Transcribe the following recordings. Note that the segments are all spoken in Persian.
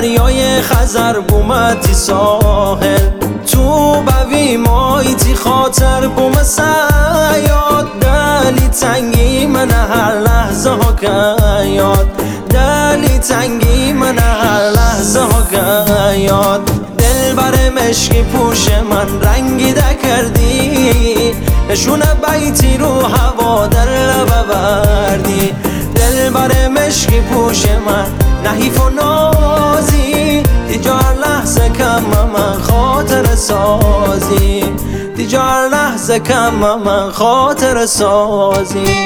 دریای خزر بومتی ساحل تو بوی مایتی خاطر بوم سیاد دلی تنگی من هر لحظه ها یاد دلی تنگی من هر لحظه ها یاد دل بر مشکی پوش من رنگیده کردی نشونه بیتی رو هوا در لب بردی دل بر مشکی پوش من نحیف و نازی دیجا هر لحظه کم من خاطر سازی دیجا هر لحظه کم من خاطر سازی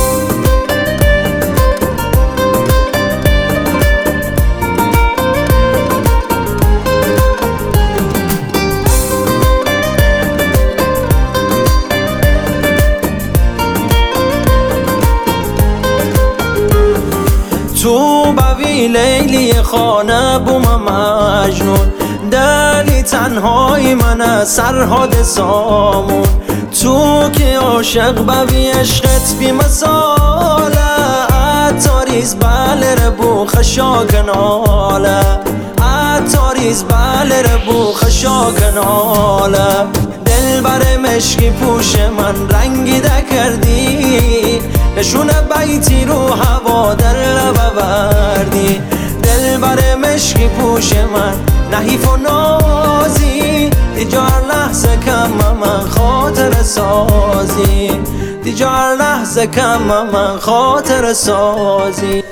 تو بوی لیلی خانه بوم مجنون دلی تنهای من سرحاد سامون تو که عاشق بوی عشقت بی مثاله عطاریز بله ربو خشاکناله عطاریز بله ربو خشاکناله دل بر مشکی پوش من رنگیده کردی نشونه بیتی رو هوا در لب بردی دل بر مشکی پوش من نحیف و نازی دیجا هر لحظه کم من خاطر سازی دیجا هر لحظه کم من خاطر سازی